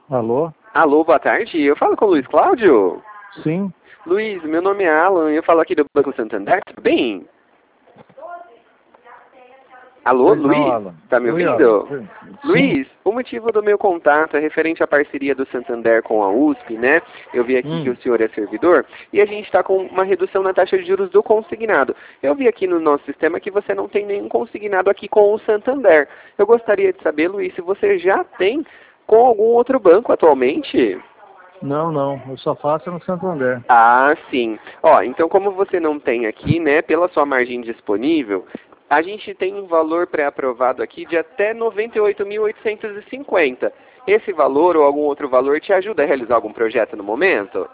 Alô? Alô, boa tarde. Eu falo com o Luiz Cláudio. Sim? Luiz, meu nome é Alan e eu falo aqui do Banco Santander. Tudo bem? Alô, Pois não, Luiz? Alan. Tá me Oi, Alan. ouvindo? Sim? Luiz, o motivo do meu contato é referente à parceria do Santander com a USP, né? Eu vi aqui que o senhor é servidor e a gente está com uma redução na taxa de juros do consignado. Eu vi aqui no nosso sistema que você não tem nenhum consignado aqui com o Santander. Eu gostaria de saber, Luiz, se você já tem com algum outro banco atualmente? Não, não. Eu só faço no Santander. Ah, sim. Ó, então como você não tem aqui, né, pela sua margem disponível, a gente tem um valor pré-aprovado aqui de até 98.850. Esse valor ou algum outro valor te ajuda a realizar algum projeto no momento?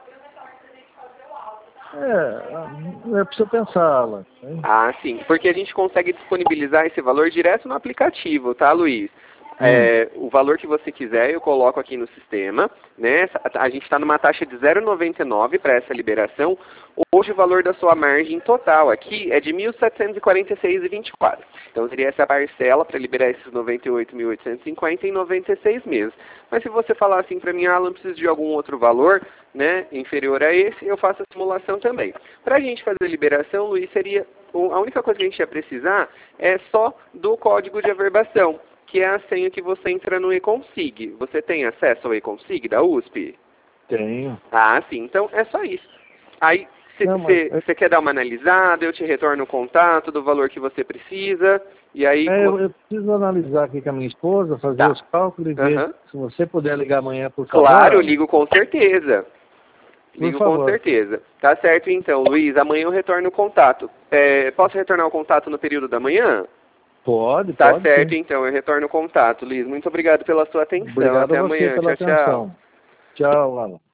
Eu preciso pensar, Alan. Ah, sim, porque a gente consegue disponibilizar esse valor direto no aplicativo, tá, Luiz? Hum. O valor que você quiser eu coloco aqui no sistema, né? A gente está numa taxa de 0,99 para essa liberação. Hoje o valor da sua margem total aqui é de 1.746,24. Então seria essa parcela para liberar esses 98.850 em 96 meses. Mas se você falar assim para mim, Alan, preciso de algum outro valor, né, inferior a esse, eu faço a simulação também. Para a gente fazer a liberação, Luiz, seria a única coisa que a gente ia precisar é só do código de averbação, que é a senha que você entra no eConsig. Você tem acesso ao eConsig da USP? Tenho. Ah, sim. Então é só isso. Aí Não, mas você quer dar uma analisada, eu te retorno o contato do valor que você precisa, e aí... eu preciso analisar aqui com a minha esposa, fazer Tá. os cálculos e ver Aham. se você puder ligar amanhã, por favor, Claro, eu Alan. ligo com certeza. Por Ligo com favor. certeza. Tá certo então, Luiz. Amanhã eu retorno o contato. Posso retornar o contato no período da manhã? Pode, Tá pode certo sim. então, eu retorno o contato, Luiz. Muito obrigado pela sua atenção. Obrigado a Até você amanhã. pela Tchau, tchau. atenção. Tchau, Alan.